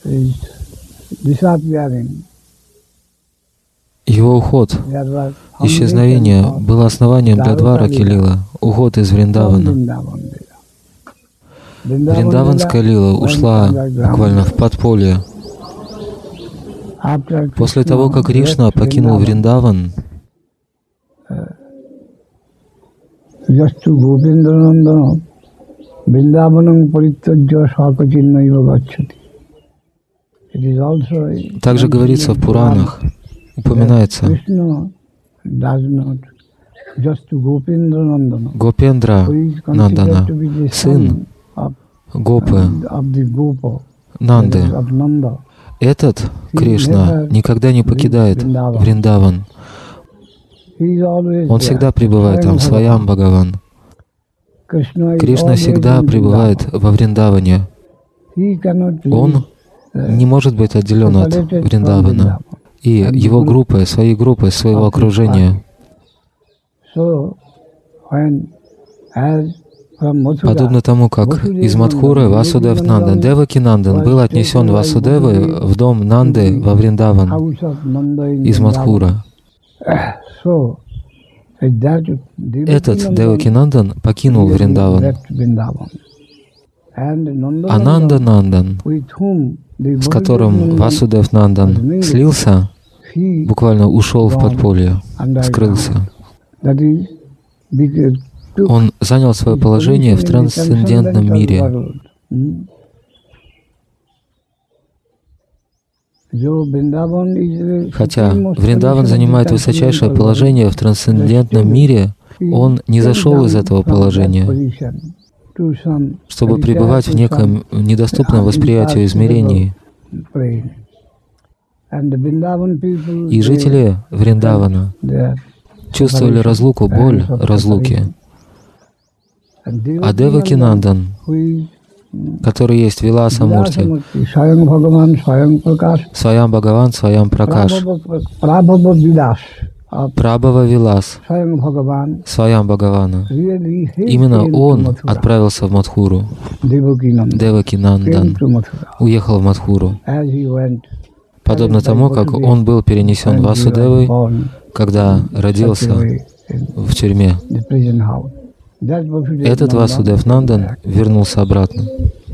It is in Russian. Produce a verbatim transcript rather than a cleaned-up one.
Его уход, исчезновение было основанием для Двараки Лила, уход из Вриндавана. Вриндаванская лила ушла буквально в подполье. После того, как Кришна покинул Вриндаван, также говорится в Пуранах, упоминается, Гопендра Нандана, сын Гопы, Нанды. Этот Кришна никогда не покидает Вриндаван. Он всегда пребывает там, Сваям Бхагаван. Кришна всегда пребывает во Вриндаване. Он не может быть отделен от Вриндавана. И его группы, своей группы, своего окружения. Подобно тому, как из Мадхуры Васудев Нандан, Деваки Нандан был отнесен Васудевой в дом Нанды во Вриндаван из Мадхура. Этот Деваки Нандан покинул Вриндаван. Ананда Нандан, с которым Васудев Нандан слился, буквально ушел в подполье, скрылся. Он занял свое положение в трансцендентном мире. Хотя Вриндаван занимает высочайшее положение в трансцендентном мире, он не зашел из этого положения, чтобы пребывать в неком недоступном восприятию измерении. И жители Вриндавана чувствовали разлуку, боль разлуки. А Деваки Нандан, который есть Виласа Мурти, Сваям Бхагаван, Сваям Пракаш, Прабхава Вилас, Сваям Бхагавана. Именно он отправился в Мадхуру. Деваки Нандан уехал в Мадхуру. Подобно тому, как он был перенесен Васудевой, когда родился в тюрьме. Этот Васудев Нандан вернулся обратно.